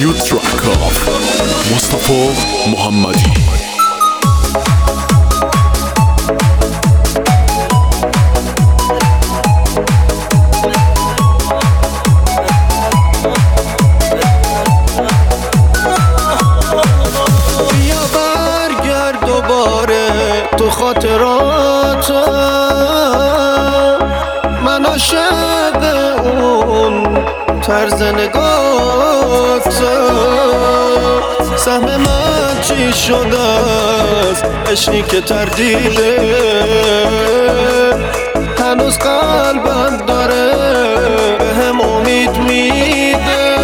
new track of Mustafa Muhammadi. بیا برگرد دوباره تو خاطراتم، من عاشق اون طرز نگاهتم. سهم من چی شده است عشقی که تردیده، هنوز قلبم داره بهم امید میده.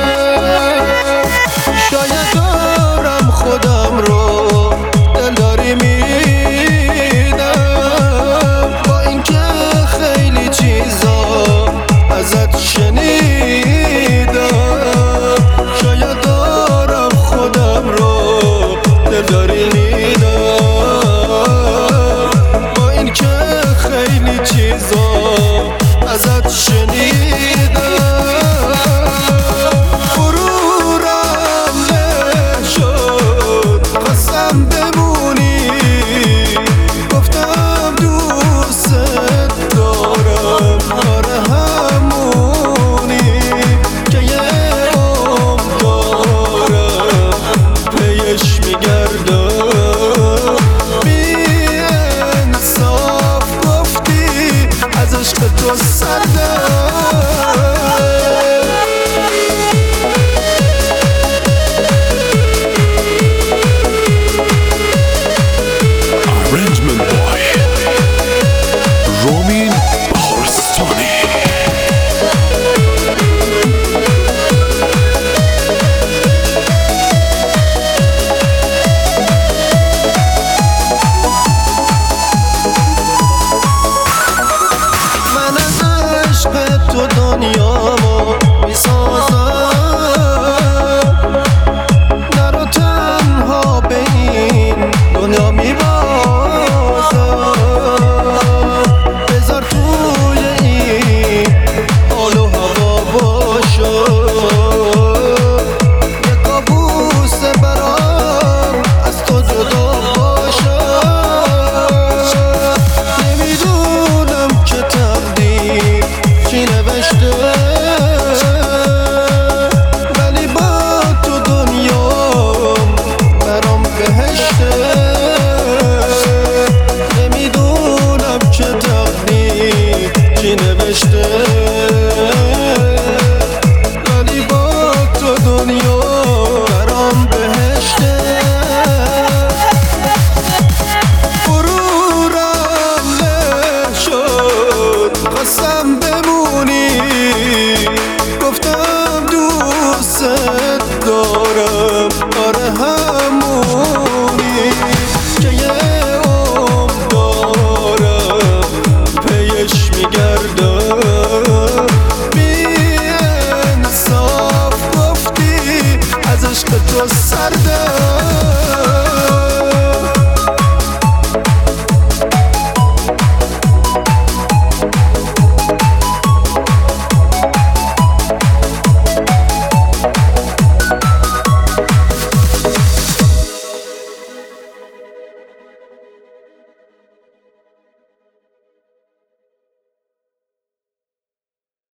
شاید دارم خودم رو دلداری میدم، با اینکه خیلی چیزا ازت شنیدم. شاید دارم خودم رو دلداری میدم، با اینکه خیلی چیزا ازت شنیدم. Arrangement by Romin Baharstani. من از عشق تو دنیامو میسازم، نرو تنها به این دنیا میبازم. بذار توی این حال و هوا باشم، یه کابوس برام از تو جدا باشم. نمیدونم که تقدیر چی نوشته، ولی با تو دنیام برام بهشته. نمیدونم که تقدیر چی نوشته، ولی با تو دنیا برام بهشته. غرورم له شد خواستم بمونی، گفتم دوست دارم آره همونی که یه عمر دارم پیش میگردم. بی انصاف گفتی از عشق تو سردم.